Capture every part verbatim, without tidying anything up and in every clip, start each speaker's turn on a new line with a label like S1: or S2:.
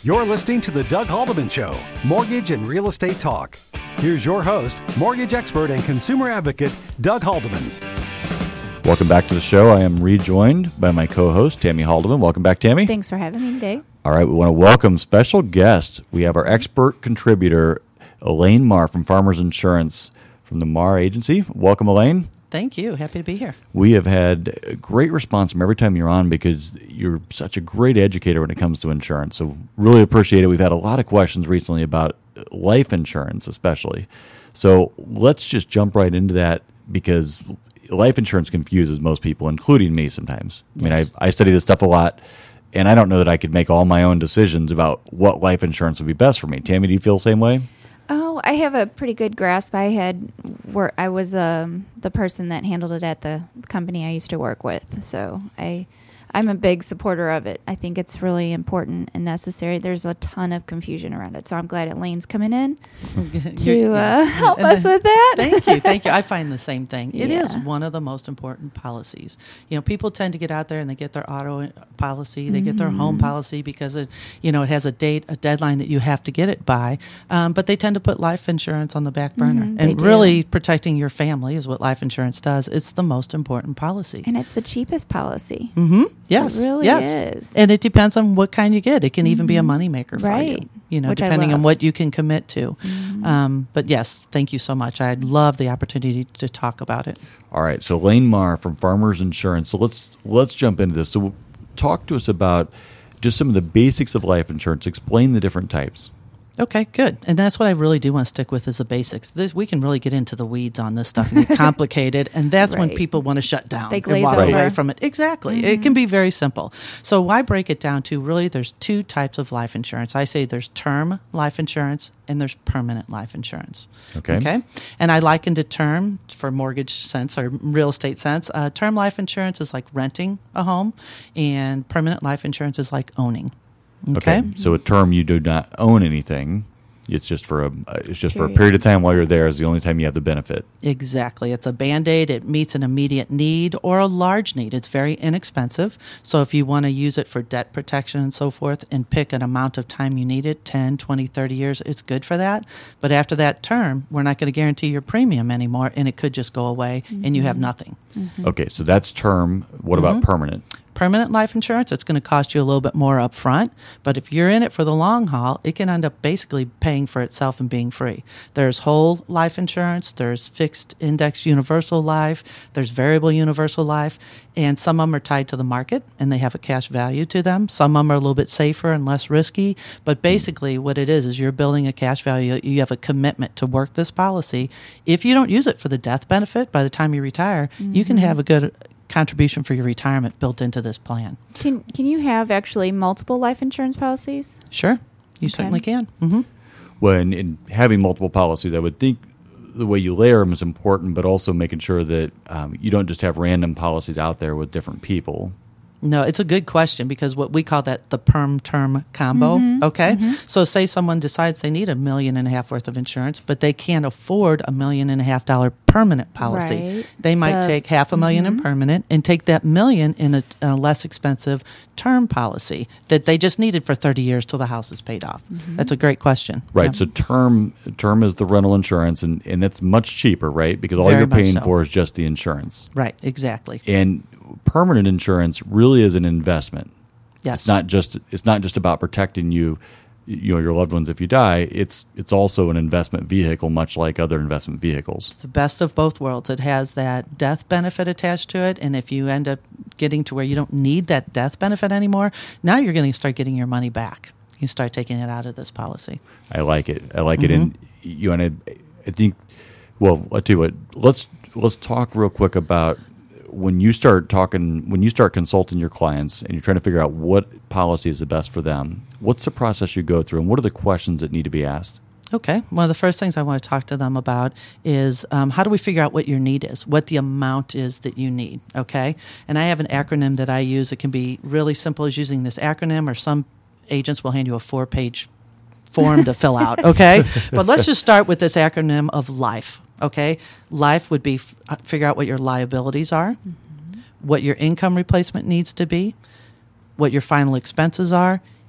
S1: You're listening to The Doug Haldeman Show, Mortgage and Real Estate Talk. Here's your host, mortgage expert and consumer advocate, Doug Haldeman.
S2: Welcome back to the show. I am rejoined by my co-host, Tammy Haldeman. Welcome back, Tammy.
S3: Thanks for having me today.
S2: All right, we want to welcome special guest. We have our expert contributor, Elaine Marr from Farmers Insurance from the Marr Agency. Welcome, Elaine.
S4: Thank you. Happy to be here.
S2: We have had a great response from every time you're on because you're such a great educator when it comes to insurance. So really appreciate it. We've had a lot of questions recently about life insurance especially. So let's just jump right into that because life insurance confuses most people, including me sometimes. I mean,
S4: Yes.
S2: I, I study this stuff a lot, and I don't know that I could make all my own decisions about what life insurance would be best for me. Tammy, do you feel the same way?
S3: Oh, I have a pretty good grasp. I had wor- I was um, the person that handled it at the company I used to work with, so I I'm a big supporter of it. I think it's really important and necessary. There's a ton of confusion around it, so I'm glad Elaine's coming in to uh, help
S4: And
S3: us
S4: then-
S3: with that.
S4: Thank you. Thank you. I find the same thing. It is
S3: Yeah.
S4: one of the most important policies. You know, people tend to get out there and they get their auto policy, they get their home policy because it, you know, it has a date, a deadline that you have to get it by. Um, but they tend to put life insurance on the back burner.
S3: Mhm, they
S4: and
S3: do.
S4: really protecting your family is what life insurance does. It's the most important policy.
S3: And it's the cheapest policy.
S4: Mm-hmm. Yes.
S3: It really
S4: yes.
S3: is.
S4: And it depends on what kind you get. It can even be a moneymaker for
S3: Right.
S4: you, you know,
S3: Which I
S4: depending on
S3: love.
S4: what you can commit to. Um, but yes, thank you so much. I'd love the opportunity to talk about it.
S2: All right, so Elaine Marr from Farmers Insurance. So let's let's jump into this. So talk to us about just some of the basics of life insurance. Explain the different types.
S4: Okay, good. And that's what I really do want to stick with is the basics. This, we can really get into the weeds on this stuff and get complicated, and that's when
S3: Right.
S4: people want to shut down
S3: They
S4: and
S3: glaze
S4: walk
S3: over.
S4: away from it. Exactly. It can be very simple. So why break it down to really there's two types of life insurance. I say there's term life insurance and there's permanent life insurance.
S2: Okay.
S4: Okay. And I liken to term for mortgage sense or real estate sense. Uh, term life insurance is like renting a home, and permanent life insurance is like owning. Okay.
S2: So a term you do not own anything. It's just for a uh, it's just for a
S3: Period.
S2: period of time while you're there is the only time you have the benefit.
S4: Exactly. It's a Band-Aid. It meets an immediate need or a large need. It's very inexpensive. So if you want to use it for debt protection and so forth and pick an amount of time you need it, ten, twenty, thirty years, it's good for that. But after that term, we're not going to guarantee your premium anymore, and it could just go away and you have nothing.
S2: Okay, so that's term. What about permanent?
S4: Permanent life insurance, it's going to cost you a little bit more up front, but if you're in it for the long haul, it can end up basically paying for itself and being free. There's whole life insurance, there's fixed index universal life, there's variable universal life, and some of them are tied to the market and they have a cash value to them. Some of them are a little bit safer and less risky, but basically what it is is you're building a cash value. You have a commitment to work this policy. If you don't use it for the death benefit by the time you retire, you can have a good contribution for your retirement built into this plan.
S3: Can can you have actually multiple life insurance policies?
S4: Sure, you
S3: Okay.
S4: certainly can. Mm-hmm.
S2: Well, in, in having multiple policies, I would think the way you layer them is important, but also making sure that um, you don't just have random policies out there with different people.
S4: No, it's a good question because what we call that the perm term combo. Okay. So say someone decides they need a million and a half worth of insurance, but they can't afford a million and a half dollar permanent policy.
S3: Right.
S4: They might
S3: The-
S4: take half a 1000000 in permanent and take that million in a, a less expensive term policy that they just needed for thirty years till the house is paid off. That's a great question.
S2: Right.
S4: Yeah.
S2: So term term is the rental insurance, and, and that's much cheaper, right? Because all
S4: Very
S2: you're
S4: much
S2: paying
S4: so.
S2: for is just the insurance.
S4: Right. Exactly.
S2: And permanent insurance really is an investment.
S4: Yes.
S2: It's not just it's not just about protecting you, you know, your loved ones if you die. It's it's also an investment vehicle, much like other investment vehicles.
S4: It's the best of both worlds. It has that death benefit attached to it, and if you end up getting to where you don't need that death benefit anymore, now you're going to start getting your money back. You start taking it out of this policy.
S2: I like it. I like it. And you and I, I think. Well, I'll tell you what. Let's let's talk real quick about when you start talking, when you start consulting your clients and you're trying to figure out what policy is the best for them. What's the process you go through, and what are the questions that need to be asked?
S4: Okay. One of the first things I want to talk to them about is um, how do we figure out what your need is, what the amount is that you need, okay? And I have an acronym that I use. It can be really simple as using this acronym, or some agents will hand you a four-page form to fill out, okay? But let's just start with this acronym of LIFE, okay? LIFE would be f- figure out what your liabilities are, what your income replacement needs to be, what your final expenses are,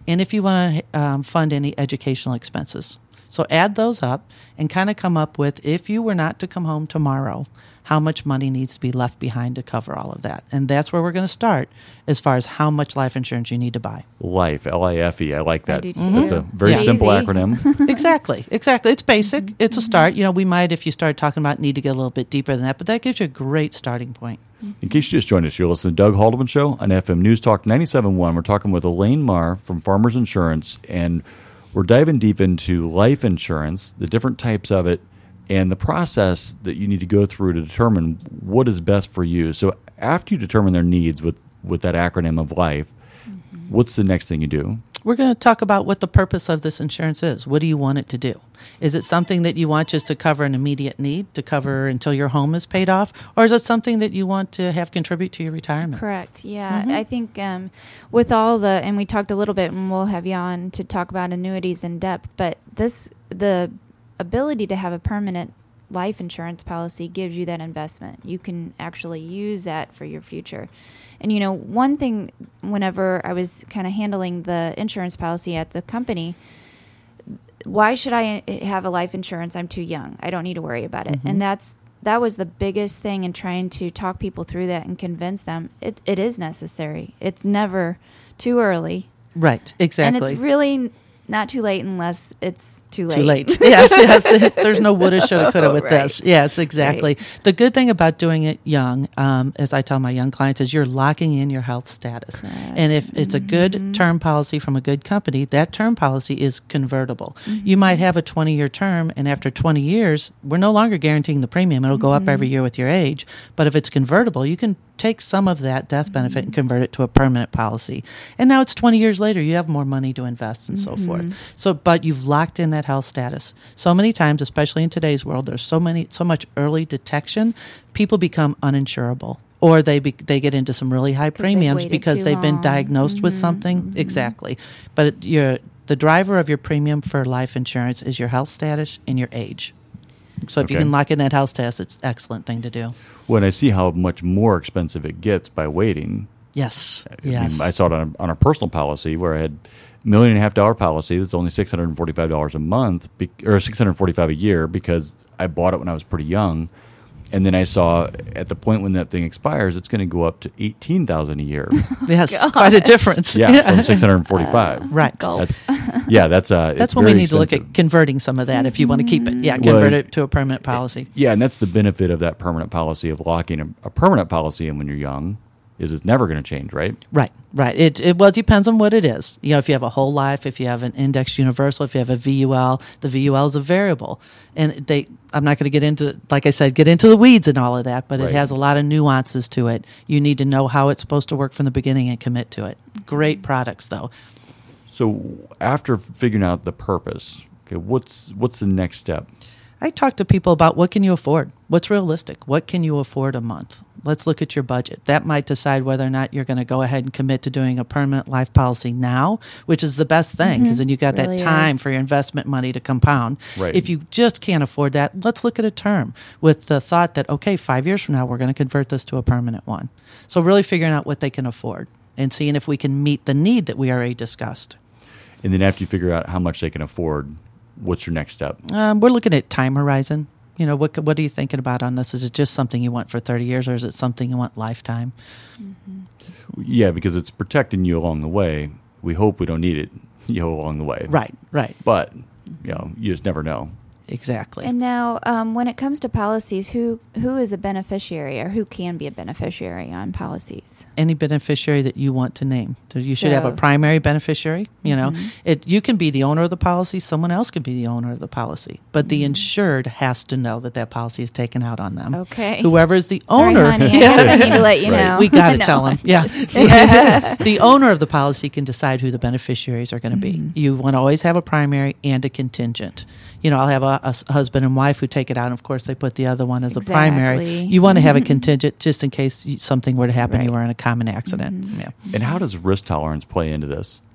S4: and if you want to um, fund any educational expenses. So add those up and kind of come up with, if you were not to come home tomorrow, how much money needs to be left behind to cover all of that. And that's where we're going to start as far as how much life insurance you need to buy.
S2: Life, L I F E. I like that.
S3: I do
S2: That's
S3: too.
S2: a very
S4: Yeah.
S2: simple
S3: Easy.
S2: acronym.
S4: Exactly. Exactly. It's basic. It's a start. You know, we might, if you start talking about, need to get a little bit deeper than that, but that gives you a great starting point.
S2: In case you just joined us, you're listening to Doug Haldeman Show on F M News Talk ninety-seven point one. We're talking with Elaine Marr from Farmers Insurance, and we're diving deep into life insurance, the different types of it, and the process that you need to go through to determine what is best for you. So after you determine their needs with, with that acronym of life, mm-hmm. what's the next thing you do?
S4: We're going to talk about what the purpose of this insurance is. What do you want it to do? Is it something that you want just to cover an immediate need, to cover until your home is paid off? Or is it something that you want to have contribute to your retirement?
S3: Correct. Yeah.
S4: Mm-hmm.
S3: I think um, with all the, and we talked a little bit, and we'll have you on to talk about annuities in depth, but this, the ability to have a permanent life insurance policy gives you that investment. You can actually use that for your future. And, you know, one thing, whenever I was kind of handling the insurance policy at the company, why should I have a life insurance? I'm too young. I don't need to worry about it. Mm-hmm. And that's that was the biggest thing in trying to talk people through that and convince them it, it is necessary. It's never too early.
S4: Right, exactly.
S3: And it's really not too late unless it's too late.
S4: Too late. Yes, yes. There's no woulda, shoulda, coulda with
S3: Right.
S4: this. Yes, exactly.
S3: Right.
S4: The good thing about doing it young, um, as I tell my young clients, is you're locking in your health status.
S3: Correct.
S4: And if it's a good
S3: Mm-hmm.
S4: term policy from a good company, that term policy is convertible.
S3: Mm-hmm.
S4: You might have a twenty-year term, and after twenty years, we're no longer guaranteeing the premium. It'll go
S3: Mm-hmm.
S4: up every year with your age. But if it's convertible, you can take some of that death benefit
S3: Mm-hmm.
S4: and convert it to a permanent policy. And now it's twenty years later, you have more money to invest and
S3: Mm-hmm.
S4: so forth. So, but you've locked in that health status. So many times, especially in today's world, there's so many, so much early detection, people become uninsurable. Or they be, they get into some really high
S3: they've
S4: premiums
S3: waited
S4: because
S3: too
S4: they've been
S3: long.
S4: diagnosed with
S3: Mhm,
S4: something.
S3: mhm.
S4: Exactly. But it, you're, the driver of your premium for life insurance is your health status and your age. So if you
S2: Okay.
S4: can lock in that health status, it's an excellent thing to do.
S2: When I see how much more expensive it gets by waiting,
S4: Yes.
S2: I
S4: Yes.
S2: mean, I saw it on a, on a personal policy where I had a million and a half dollar policy that's only six hundred forty-five dollars a month, be, or six hundred forty-five dollars a year, because I bought it when I was pretty young. And then I saw at the point when that thing expires, it's going to go up to eighteen thousand dollars a year.
S4: Yes. Quite a difference.
S2: Yeah, from six hundred forty-five.
S4: Right.
S3: Gulp.
S2: That's yeah, that's uh.
S4: That's
S2: it's
S4: when we
S2: very
S4: need to look
S2: expensive.
S4: at converting some of that if you want to keep it. Yeah,
S2: Well,
S4: convert it to a permanent policy.
S2: Yeah, and that's the benefit of that permanent policy of locking a, a permanent policy in when you're young, is it's never going to change, right?
S4: Right, right. It, it well it depends on what it is. You know, if you have a whole life, if you have an indexed universal, if you have a V U L, the V U L is a variable. And they I'm not going to get into, like I said, get into the weeds and all of that, but
S2: Right.
S4: it has a lot of nuances to it. You need to know how it's supposed to work from the beginning and commit to it. Great products, though.
S2: So after figuring out the purpose, okay, what's what's the next step?
S4: I talk to people about what can you afford? What's realistic? What can you afford a month? Let's look at your budget. That might decide whether or not you're going to go ahead and commit to doing a permanent life policy now, which is the best thing because then you got
S3: Really
S4: that time
S3: is.
S4: for your investment money to compound.
S2: Right.
S4: If you just can't afford that, let's look at a term with the thought that, okay, five years from now, we're going to convert this to a permanent one. So really figuring out what they can afford and seeing if we can meet the need that we already discussed.
S2: And then after you figure out how much they can afford, what's your next step?
S4: Um, we're looking at time horizon. You know, what what are you thinking about on this? Is it just something you want for thirty years, or is it something you want lifetime?
S2: Yeah, because it's protecting you along the way. We hope we don't need it, you know, along the way.
S4: Right, right,
S2: But, you know, you just never know.
S4: exactly.
S3: And now, um, when it comes to policies, who who is a beneficiary or who can be a beneficiary on policies?
S4: Any beneficiary that you want to name. So you should have a
S3: So-
S4: primary beneficiary. You know,
S3: Mhm.
S4: it you can be the owner of the policy. Someone else could be the owner of the policy, but the
S3: Mhm.
S4: insured has to know that that policy is taken out on them.
S3: Okay.
S4: Whoever is the
S3: Sorry,
S4: owner,
S3: honey, I guess I need to let you
S2: Right.
S3: know.
S4: we got to
S3: No.
S4: tell them. Yeah. The owner of the policy can decide who the beneficiaries are going to be.
S3: Mhm.
S4: You want to always have a primary and a contingent. You know, I'll have a, a s- husband and wife who take it out, and of course, they put the other one as the primary.
S3: Exactly.
S4: You want to have a contingent just in case you, something were to happen, you
S3: Right.
S4: were in a common accident.
S3: Mhm.
S4: Yeah.
S2: And how does risk tolerance play into this?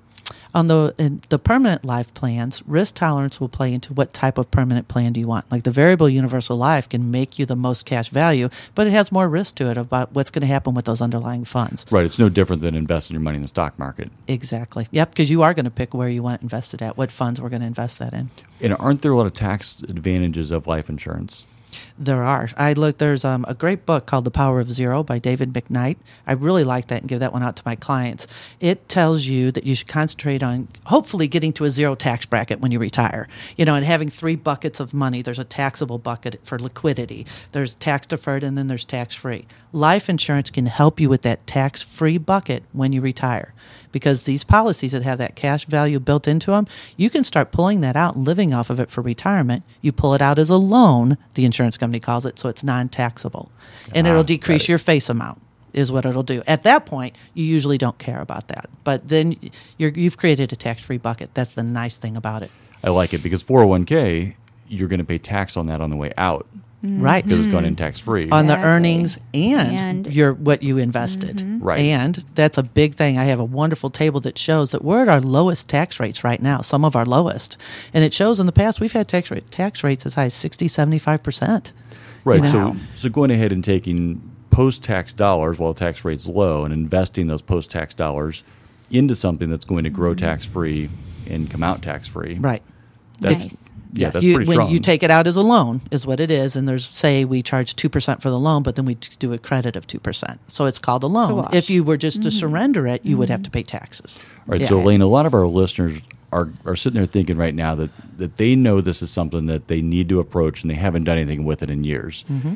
S4: On the in the permanent life plans, risk tolerance will play into what type of permanent plan do you want. Like the variable universal life can make you the most cash value, but it has more risk to it about what's going to happen with those underlying funds.
S2: Right. It's no different than investing your money in the stock market.
S4: Exactly. Yep, because you are going to pick where you want it invested at, what funds we're going to invest that in.
S2: And aren't there a lot of tax advantages of life insurance?
S4: There are. I look. There's um, a great book called The Power of Zero by David McKnight. I really like that and give that one out to my clients. It tells you that you should concentrate on hopefully getting to a zero tax bracket when you retire. You know, and having three buckets of money. There's a taxable bucket for liquidity. There's tax deferred, and then there's tax free. Life insurance can help you with that tax free bucket when you retire, because these policies that have that cash value built into them, you can start pulling that out and living off of it for retirement. You pull it out as a loan, the insurance company calls it, so it's non-taxable. And
S2: Ah,
S4: it'll
S2: got
S4: decrease
S2: it.
S4: your face amount is what it'll do. At that point, you usually don't care about that. But then you're, you've created a tax-free bucket. That's the nice thing about it.
S2: I like it because four oh one k, you're going to pay tax on that on the way out
S4: Right.
S2: because it's gone in tax-free.
S4: On the
S3: Exactly.
S4: earnings and,
S3: And-
S4: your what you invested.
S2: Right.
S4: And that's a big thing. I have a wonderful table that shows that we're at our lowest tax rates right now, some of our lowest. And it shows in the past we've had tax rate, tax rates as high as sixty, seventy-five percent.
S2: Right.
S4: You
S2: So,
S4: know?
S2: so going ahead and taking post-tax dollars while the tax rate's low and investing those post-tax dollars into something that's going to grow tax-free and come out tax-free.
S4: Right.
S2: That's,
S3: Nice.
S2: Yeah, that's
S4: you,
S2: pretty
S4: when
S2: strong.
S4: you take it out as a loan is what it is, and there's say we charge two percent for the loan, but then we t- do a credit of two percent, so it's called a loan.
S3: wash.
S4: If you were just to surrender it, you would have to pay taxes.
S2: All right,
S4: Yeah.
S2: so Elaine, a lot of our listeners are, are sitting there thinking right now that, that they know this is something that they need to approach and they haven't done anything with it in years.
S4: Mm-hmm.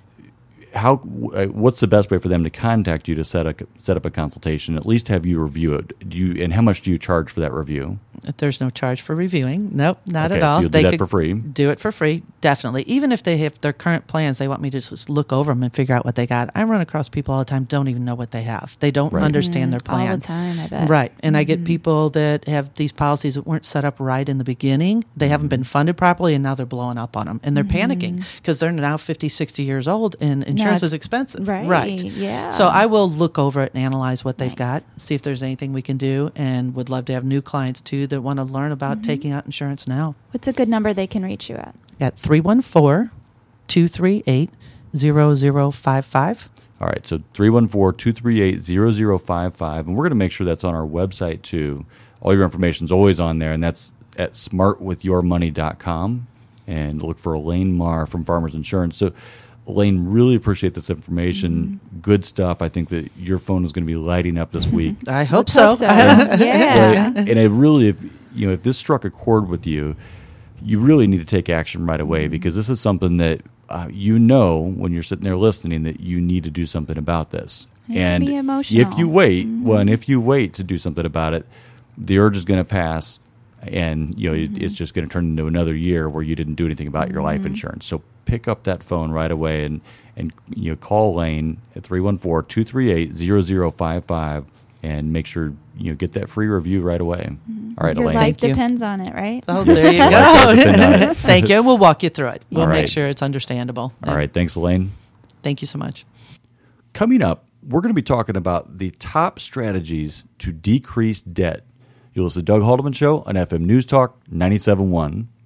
S2: How? uh, What's the best way for them to contact you to set a set up a consultation? At least have you review it. Do you and how much do you charge for that review?
S4: There's no charge for reviewing. Nope, not
S2: Okay,
S4: at all.
S2: so you'll do that for free?
S4: Do it for free, definitely. Even if they have their current plans, they want me to just look over them and figure out what they got. I run across people all the time don't even know what they have. They don't
S2: Right.
S4: understand their
S3: Mm, all
S4: plan
S3: the time, I bet.
S4: Right, and I get people that have these policies that weren't set up right in the beginning. They haven't been funded properly, and now they're blowing up on them, and they're panicking because they're now fifty, sixty years old, and insurance
S3: it's-
S4: is expensive.
S3: right, yeah.
S4: So I will look over it and analyze what they've
S3: Nice.
S4: got, see if there's anything we can do, and would love to have new clients too that want to learn about taking out insurance now.
S3: What's a good number they can reach you at?
S4: At three one four, two three eight, zero zero five five.
S2: All right, so three one four, two three eight, zero zero five five, and we're going to make sure that's on our website too. All your information is always on there, and that's at smart with your money dot com. And look for Elaine Marr from Farmers Insurance. So, Elaine, really appreciate this information.
S3: Mm-hmm.
S2: Good stuff. I think that your phone is going to be lighting up this week.
S4: I hope
S3: Let's
S4: so.
S3: hope so. Yeah.
S2: Right? And I really, if you know, if this struck a chord with you, you really need to take action right away because this is something that uh, you know when you're sitting there listening that you need to do something about this.
S3: It can
S2: and
S3: be emotional.
S2: if you wait, well, and if you wait to do something about it, the urge is going to pass, and you know it, it's just going to turn into another year where you didn't do anything about your life insurance. So pick up that phone right away and and you know call Elaine at three one four, two three eight, zero zero five five and make sure you know get that free review right away. All right,
S3: Your
S2: Elaine.
S3: life
S4: Thank you.
S3: depends on it, right?
S4: Oh, there you
S2: Life does depend on
S4: go.
S2: it.
S4: Thank you. We'll walk you through it. We'll
S2: All
S4: make
S2: right.
S4: sure it's understandable.
S2: All right, thanks, Elaine.
S4: Thank you so much.
S2: Coming up, we're going to be talking about the top strategies to decrease debt. You'll listen to Doug Haldeman Show on F M News Talk ninety-seven point one.